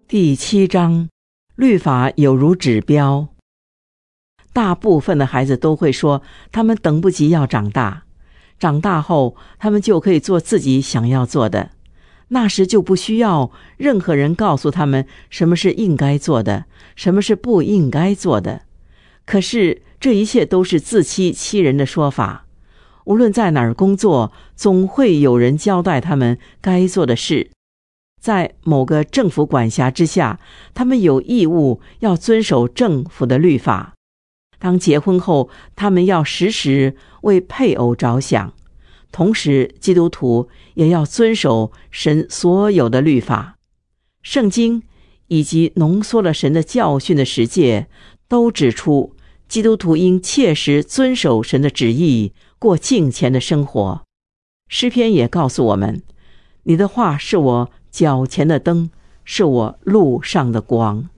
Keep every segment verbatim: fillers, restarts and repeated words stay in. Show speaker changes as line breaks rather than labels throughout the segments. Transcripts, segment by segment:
第七章，律法有如指标。大部分的孩子都会说，他们等不及要长大，长大后他们就可以做自己想要做的，那时就不需要任何人告诉他们什么是应该做的，什么是不应该做的。可是这一切都是自欺欺人的说法。无论在哪儿工作，总会有人交代他们该做的事。在某个政府管辖之下，他们有义务要遵守政府的律法。当结婚后，他们要时时为配偶着想，同时基督徒也要遵守神所有的律法。圣经以及浓缩了神的教训的十诫都指出，基督徒应切实遵守神的旨意，过敬虔的生活。诗篇也告诉我们，你的话是我脚前的灯，是我路上的光。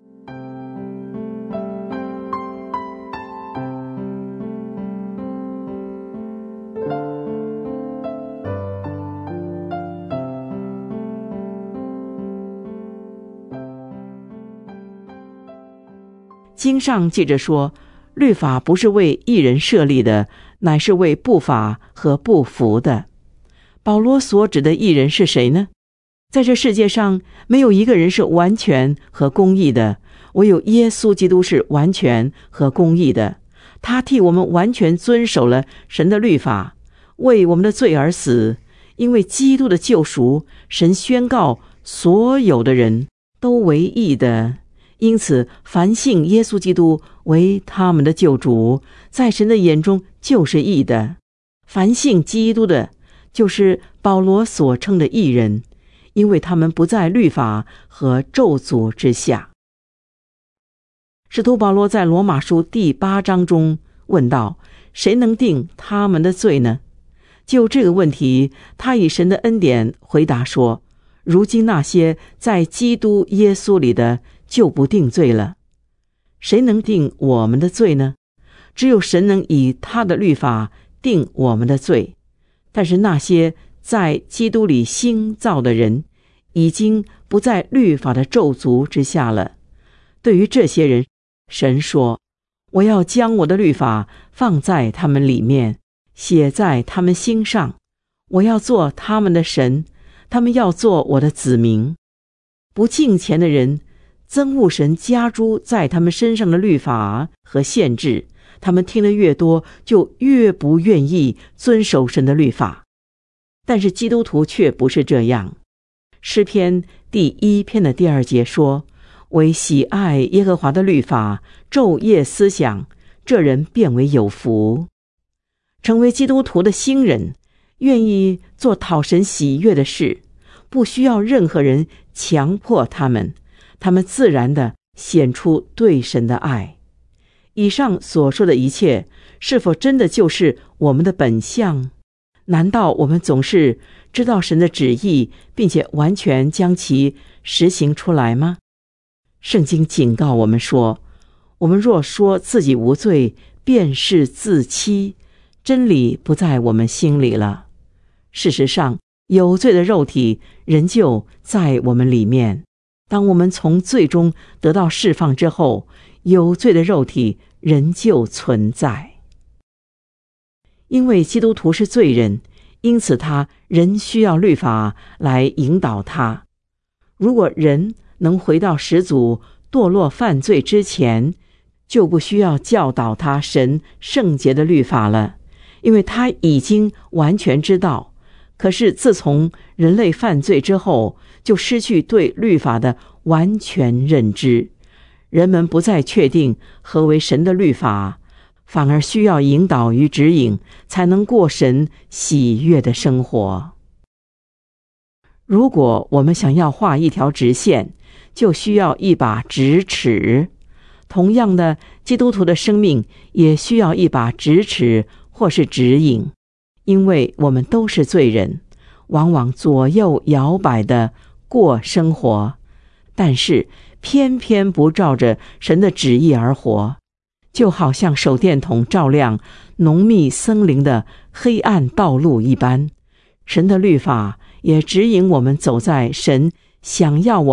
经上记着说，律法不是为一人设立的，乃是为不法和不服的。保罗所指的义人是谁呢？在这世界上，没有一个人是完全和公义的，唯有耶稣基督是完全和公义的。他替我们完全遵守了神的律法，为我们的罪而死。因为基督的救赎，神宣告所有的人都为义的。因此，凡信耶稣基督为他们的救主，在神的眼中就是义的。凡信基督的，就是保罗所称的义人，因为他们不在律法和咒诅之下。使徒保罗在罗马书第八章中问道，谁能定他们的罪呢？就这个问题，他以神的恩典回答说，如今那些在基督耶稣里的就不定罪了。谁能定我们的罪呢？只有神能以他的律法定我们的罪。但是那些在基督里新造的人，已经不在律法的咒诅之下了。对于这些人，神说，我要将我的律法放在他们里面，写在他们心上，我要做他们的神，他们要做我的子民。不敬虔的人憎恶神加诸在他们身上的律法和限制，他们听得越多，就越不愿意遵守神的律法。但是基督徒却不是这样。诗篇第一篇的第二节说，为喜爱耶和华的律法，昼夜思想，这人便为有福。成为基督徒的新人，愿意做讨神喜悦的事，不需要任何人强迫他们，他们自然地显出对神的爱。以上所说的一切，是否真的就是我们的本相？难道我们总是知道神的旨意，并且完全将其实行出来吗？圣经警告我们说，我们若说自己无罪，便是自欺，真理不在我们心里了。事实上，有罪的肉体仍旧在我们里面。当我们从罪中得到释放之后，有罪的肉体仍旧存在。因为基督徒是罪人，因此他仍需要律法来引导他。如果人能回到始祖堕落犯罪之前，就不需要教导他神圣洁的律法了，因为他已经完全知道。可是自从人类犯罪之后，就失去对律法的完全认知，人们不再确定何为神的律法，反而需要引导与指引，才能过神喜悦的生活。如果我们想要画一条直线，就需要一把直尺。同样的，基督徒的生命也需要一把直尺或是指引，因为我们都是罪人，往往左右摇摆地过生活，但是偏偏不照着神的旨意而活，就好像手电筒照亮浓密森林的黑暗道路一般。神的律法也指引我们走在神想要我们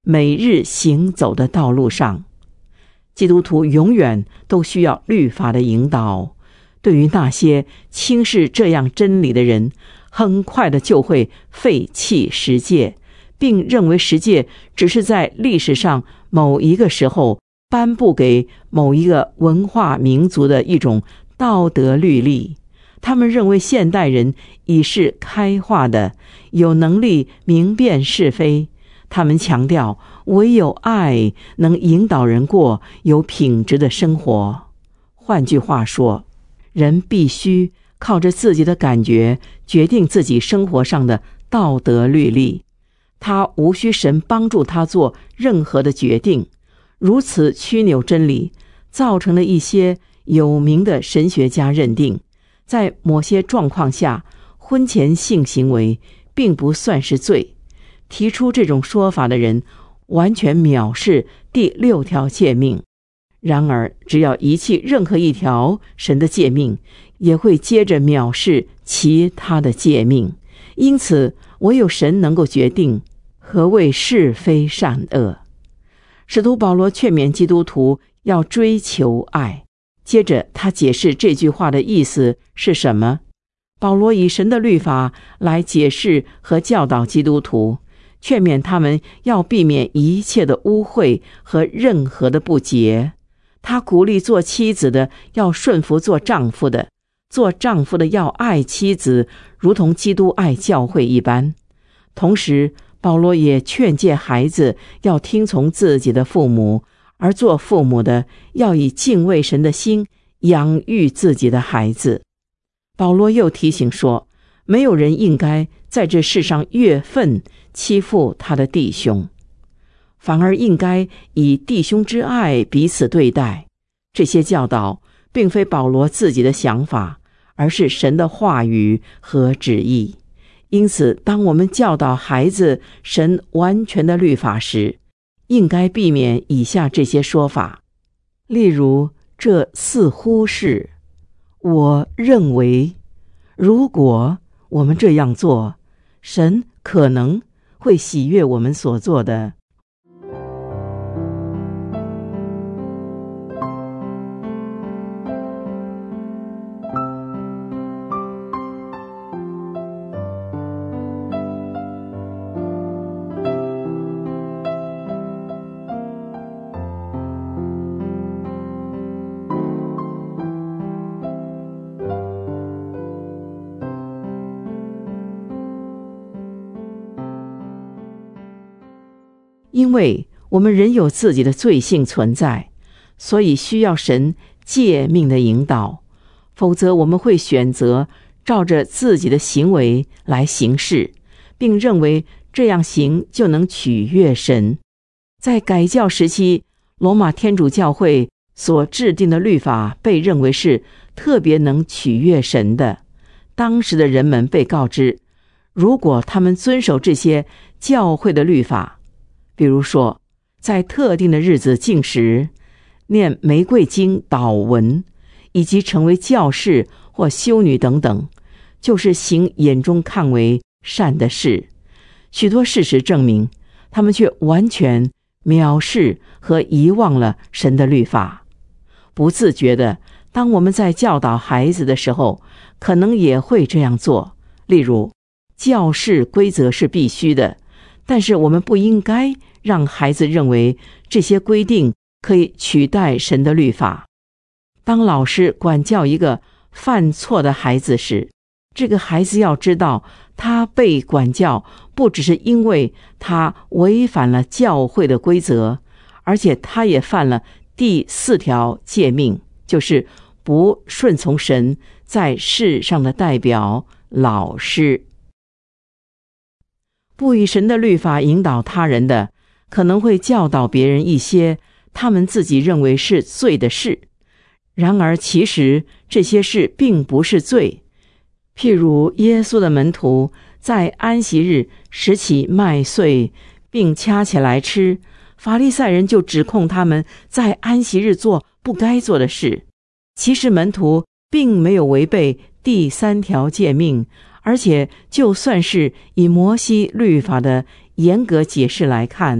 每日行走的道路上。基督徒永远都需要律法的引导。对于那些轻视这样真理的人，很快的就会废弃十诫，并认为十诫只是在历史上某一个时候颁布给某一个文化民族的一种道德律例。他们认为现代人已是开化的，有能力明辨是非。他们强调，唯有爱能引导人过有品质的生活。换句话说，人必须靠着自己的感觉决定自己生活上的道德律例，他无需神帮助他做任何的决定。如此曲扭真理，造成了一些有名的神学家认定，在某些状况下，婚前性行为并不算是罪。提出这种说法的人完全藐视第六条诫命。然而，只要遗弃任何一条神的诫命，也会接着藐视其他的诫命。因此，唯有神能够决定何谓是非善恶。使徒保罗劝勉基督徒要追求爱。接着他解释这句话的意思是什么。保罗以神的律法来解释和教导基督徒，劝勉他们要避免一切的污秽和任何的不洁。他鼓励做妻子的要顺服做丈夫的，做丈夫的要爱妻子，如同基督爱教会一般。同时，保罗也劝诫孩子要听从自己的父母，而做父母的要以敬畏神的心养育自己的孩子。保罗又提醒说，没有人应该在这世上越分欺负他的弟兄，反而应该以弟兄之爱彼此对待。这些教导并非保罗自己的想法，而是神的话语和旨意。因此，当我们教导孩子神完全的律法时，应该避免以下这些说法。例如，这似乎是，我认为，如果我们这样做，神可能会喜悦我们所做的。因为我们人有自己的罪性存在，所以需要神诫命的引导，否则我们会选择照着自己的行为来行事，并认为这样行就能取悦神。在改教时期，罗马天主教会所制定的律法被认为是特别能取悦神的。当时的人们被告知，如果他们遵守这些教会的律法，比如说在特定的日子禁食、念玫瑰经祷文，以及成为教士或修女等等，就是行眼中看为善的事。许多事实证明，他们却完全藐视和遗忘了神的律法。不自觉的，当我们在教导孩子的时候，可能也会这样做。例如，教士规则是必须的，但是我们不应该让孩子认为这些规定可以取代神的律法。当老师管教一个犯错的孩子时，这个孩子要知道，他被管教不只是因为他违反了教会的规则，而且他也犯了第四条诫命，就是不顺从神在世上的代表老师。不以神的律法引导他人的，可能会教导别人一些他们自己认为是罪的事，然而其实这些事并不是罪。譬如耶稣的门徒在安息日拾起麦穗并掐起来吃，法利赛人就指控他们在安息日做不该做的事。其实门徒并没有违背第三条诫命，而且就算是以摩西律法的严格解释来看，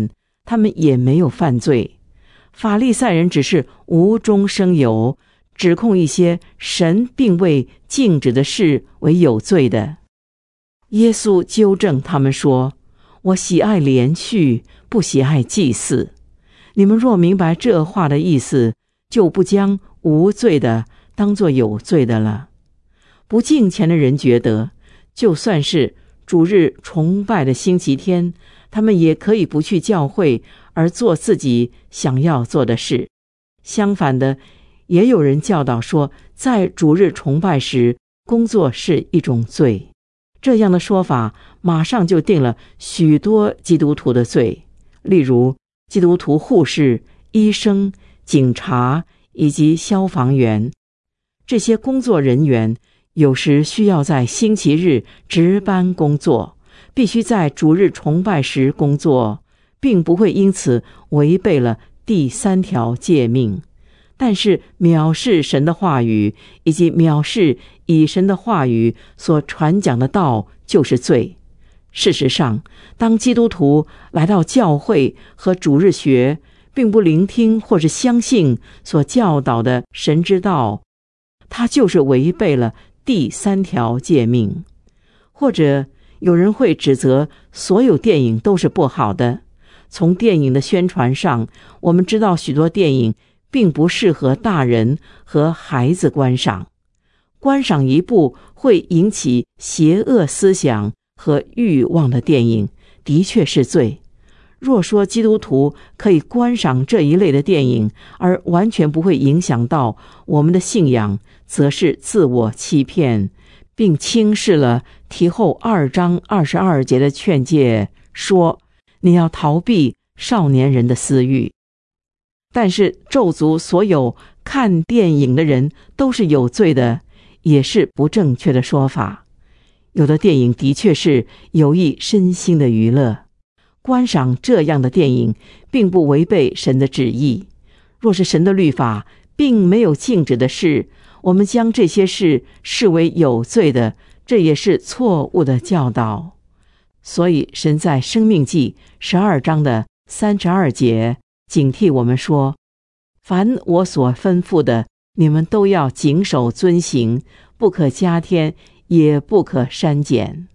他们也没有犯罪。法利赛人只是无中生有，指控一些神并未禁止的事为有罪的。耶稣纠正他们说：我喜爱连续，不喜爱祭祀。你们若明白这话的意思，就不将无罪的当作有罪的了。不敬虔的人觉得，就算是主日崇拜的星期天，他们也可以不去教会而做自己想要做的事。相反的，也有人教导说，在主日崇拜时工作是一种罪。这样的说法马上就定了许多基督徒的罪，例如基督徒护士、医生、警察以及消防员。这些工作人员有时需要在星期日值班工作，必须在主日崇拜时工作，并不会因此违背了第三条诫命。但是藐视神的话语以及藐视以神的话语所传讲的道就是罪。事实上，当基督徒来到教会和主日学，并不聆听或是相信所教导的神之道，他就是违背了第三条诫命。或者有人会指责所有电影都是不好的。从电影的宣传上，我们知道许多电影并不适合大人和孩子观赏。观赏一部会引起邪恶思想和欲望的电影，的确是罪。若说基督徒可以观赏这一类的电影，而完全不会影响到我们的信仰，则是自我欺骗，并轻视了提后二章二十二节的劝诫，说你要逃避少年人的私欲。但是咒诅所有看电影的人都是有罪的，也是不正确的说法。有的电影的确是有益身心的娱乐，观赏这样的电影并不违背神的旨意。若是神的律法并没有禁止的事，我们将这些事视为有罪的，这也是错误的教导。所以神在申命记十二章的三十二节警惕我们说：凡我所吩咐的，你们都要谨守遵行，不可加添，也不可删减。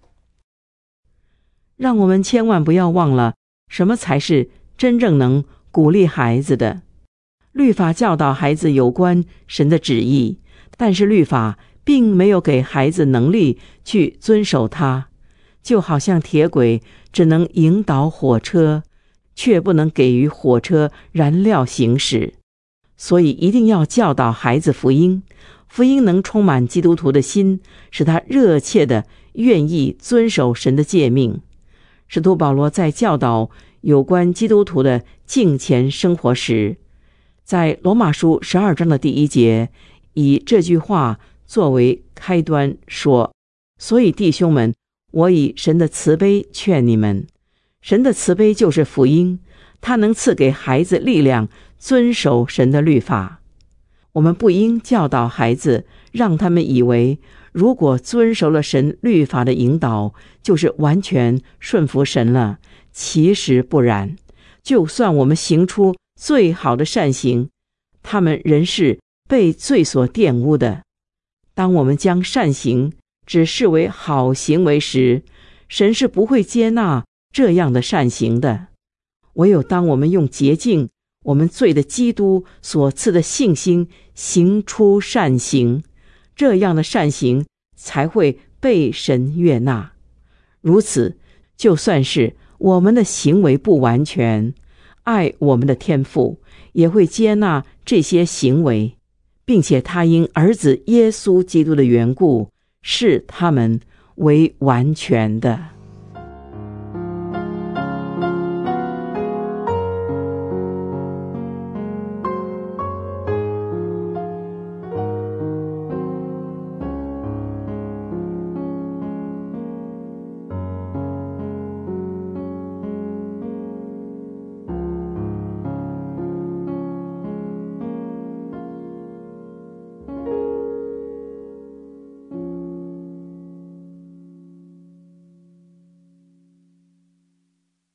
让我们千万不要忘了，什么才是真正能鼓励孩子的。律法教导孩子有关神的旨意，但是律法并没有给孩子能力去遵守它，就好像铁轨只能引导火车，却不能给予火车燃料行驶。所以一定要教导孩子福音，福音能充满基督徒的心，使他热切地愿意遵守神的诫命。使徒保罗在教导有关基督徒的敬虔生活时，在罗马书十二章的第一节，以这句话作为开端说：所以弟兄们，我以神的慈悲劝你们。神的慈悲就是福音，他能赐给孩子力量遵守神的律法。我们不应教导孩子，让他们以为如果遵守了神律法的引导，就是完全顺服神了。其实不然，就算我们行出最好的善行，他们仍是被罪所玷污的。当我们将善行只视为好行为时，神是不会接纳这样的善行的。唯有当我们用洁净我们罪的基督所赐的信心行出善行，这样的善行才会被神悦纳。如此，就算是我们的行为不完全，爱我们的天父也会接纳这些行为，并且他因儿子耶稣基督的缘故，视他们为完全的。